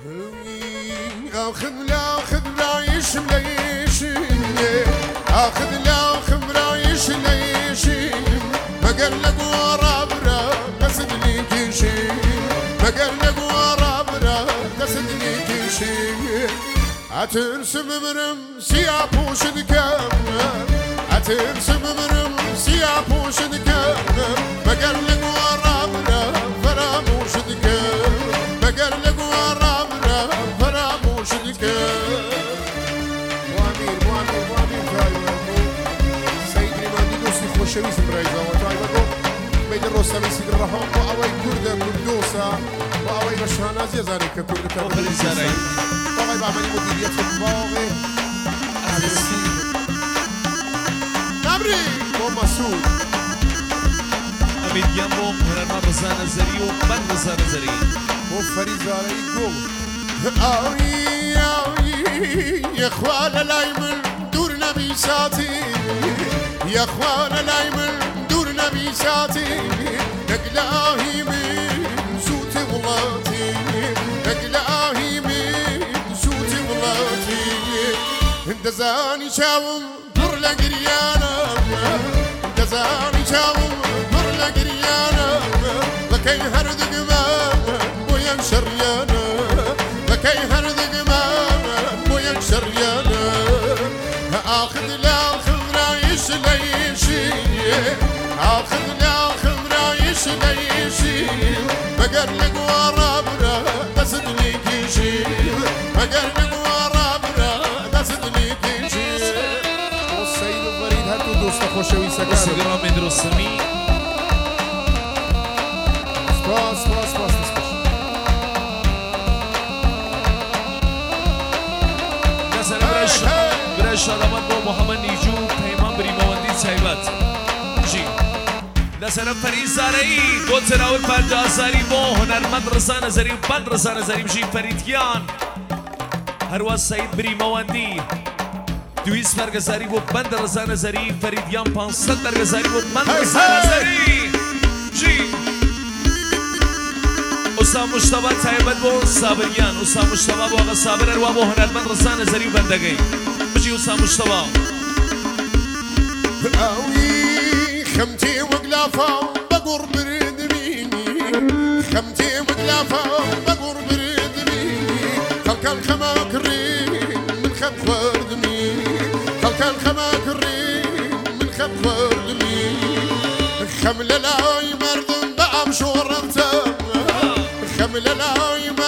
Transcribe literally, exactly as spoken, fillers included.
اخذ لا اخذ لا يشليش اخذ لا اخذ لا يشليش ما قال لك ورا برا قصد لي كيشي ما قال لك ورا برا قصد لي كيشي اترسم مرم سيابوش دكام اترسم مرم سيابوش دكام ما قال لك ورا برا فراموش دكام ما قال لك ورا برا فراموش دكام وامير وامير وامير تايوان سيد ريماندي دوسي خوشويس بريزا وتايوان بين الرسامي سيد الرحام وأوي كردة كردوسة وأوي بشهاناز يزاري ككردة كردوسة باقي بعملي مديرية الباقي أهل السيد نبري بو مسعود أميد يامو هنرما بزانة زريو من بزانة زري بو فريد زاري قول آوي آوي يا اخوان لايمن دور نبي ساتي يا اخوان لايمن دور نبي ساتي نقلاهي من صوت ولاتي نقلاهي من صوت ولاتي انت زاني شاوم دور لقريانا انت زاني شاوم دور لقريانا لكي هردق ما ويا شريانا لكي هردق ما ويا شريانا اخذ لا خضرا يشليشي اخذ لا خضرا يشليشي بقر لك ورا برا قصد لي كيشي بقر لك ورا برا قصد لي كيشي والسيد الفريد هاتو دوست خوشوي سكر سيدنا من رسمي سپاس سپاس سپاس سپاس نزل برش برش آدمان با محمد نیجو پیمان بری مواندی سایبت جی نزل فرید زارعی دو تناول پنجاه زاری با هنرمند رضا نظری و بند رضا نظری بجی فریدیان هرواز سعید بری مواندی دویست برگزاری و بند رضا نظری فریدیان پانصد برگزاری و بند رضا نظری جی استاد مشتبه تایبت با صابریان استاد مشتبه با آقا صابر اروا با هنرمند رضا نظری و بندگی بجی استاد مشتبه آوي خمتي وقلافة بقر برد ميني خمتي وقلافة بقر برد ميني خلق الخماك الرين من خب خورد ميني خلق الخماك الرين من خب خورد ميني خمل لاي مردم بقى مشورة خمل لاي